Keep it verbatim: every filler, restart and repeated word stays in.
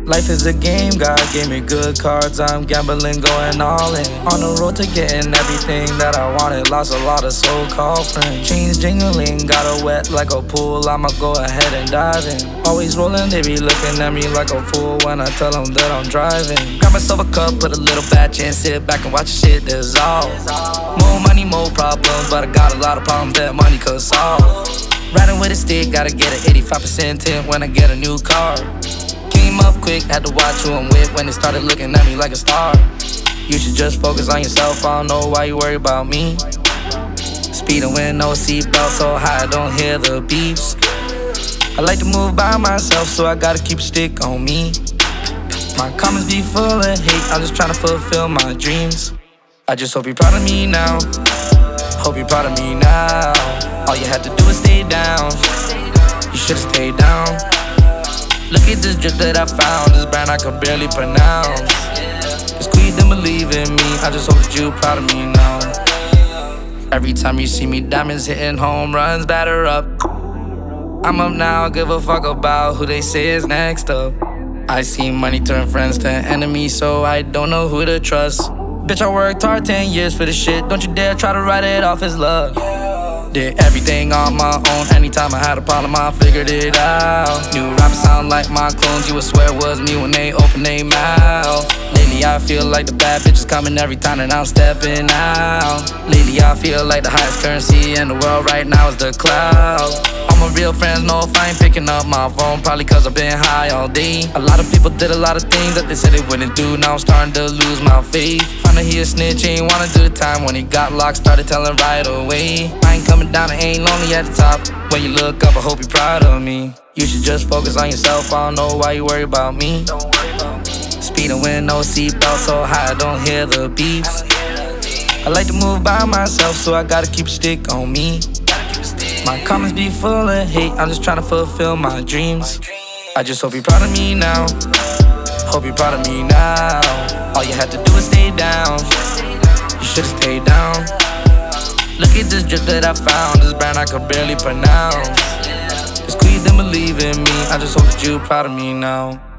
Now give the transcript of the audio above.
Life is a game, God gave me good cards, I'm gambling, going all in. On the road to getting everything that I wanted, lost a lot of so-called friends. Chains jingling, got her wet like a pool, I'ma go ahead and dive in. Always rolling, they be looking at me like a fool when I tell them that I'm driving. Grab myself a cup, put a little batch in, sit back and watch the shit dissolve. More money, more problems, but I got a lot of problems that money could solve. Riding with a stick, gotta get an eighty-five percent tint when I get a new car. Came up quick, had to watch who I'm with when they started looking at me like a star. You should just focus on yourself, I don't know why you worry about me. Speeding with no seatbelt so high I don't hear the beeps. I like to move by myself, so I gotta keep a stick on me. My comments be full of hate, I'm just trying to fulfill my dreams. I just hope you're proud of me now. Hope you're proud of me now. All you had to do is stay down. You should've stayed down. Look at this drip that I found, this brand I could barely pronounce. Just quit and believe in me, I just hope that you proud of me now. Every time you see me, diamonds hitting home runs, batter up. I'm up now, give a fuck about who they say is next up. I see money turn friends to enemies, so I don't know who to trust. Bitch, I worked hard ten years for this shit, don't you dare try to write it off as love. Did everything on my own, anytime I had a problem I figured it out. New rappers sound like my clones, you would swear it was me when they open their mouth. Lately I feel like the bad bitches coming every time that I'm stepping out. Lately I feel like the highest currency in the world right now is the cloud. All my real friends know if I ain't picking up my phone, probably cause I've been high all day. A lot of people did a lot of things that they said they wouldn't do, now I'm starting to lose my faith. Found out he a snitch, he ain't wanna do the time. When he got locked, started telling right away. I ain't coming down, I ain't lonely at the top. When you look up, I hope you're proud of me. You should just focus on yourself, I don't know why you worry about me. Speeding with no seatbelt so high I don't hear the beeps. I like to move by myself, so I gotta keep a stick on me. My comments be full of hate, I'm just trying to fulfill my dreams. I just hope you're proud of me now. Hope you're proud of me now. All you had to do is stay down. You should've stayed down. Look at this drip that I found, this brand I could barely pronounce. Just quit and believe in me, I just hope that you're proud of me now.